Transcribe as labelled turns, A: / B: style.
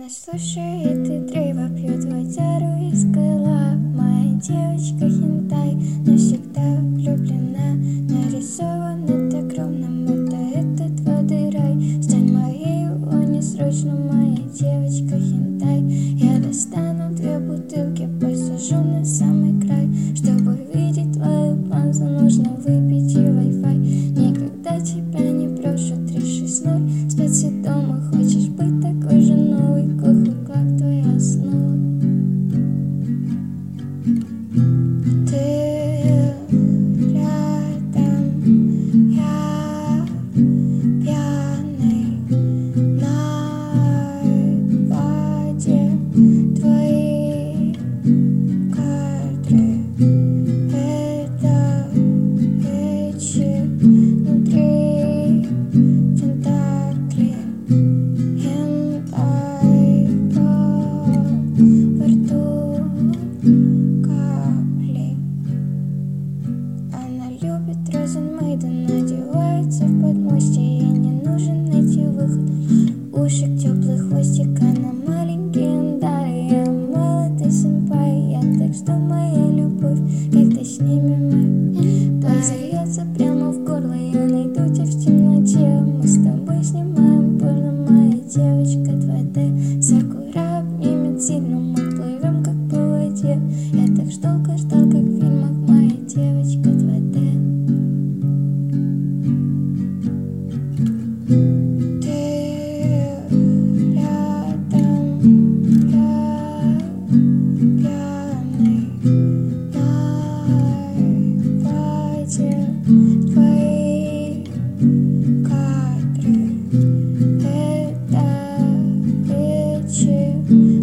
A: слушает и древо пьет водяру из горла. Моя девочка хентай навсегда влюблена. Нарисована так ровно, будто это твой рай. Стань моей, о, не срочно, моя девочка хентай. Я достану 2 бутылки, посажу на самый край. Чтобы видеть твою панзу, нужно выпить и Wi-Fi. Никогда тебя не брошу, 360. Спать все дома, хочешь быть такой же новой кухни, как твоя основа. Ты рядом, я пьяный на воде. Твои кадры — это речи внутри тентакли. Хентай во рту капли. Она любит Розен Мейден, надевается в подмостье. Ей не нужен найти выход. Ушек, теплый хвостик, она маленький яндай. Я молодой сэмпай, я так что моя любовь, когда с ними мы позовется прямо в горло. Я найду тебя в темноте, мы с тобой снимаем больно, моя девочка 2D. Сакура обнимет сильно, мы плывем как по воде. Я так ждал, как в фильмах, моя девочка 2D. Твои кадры — это речи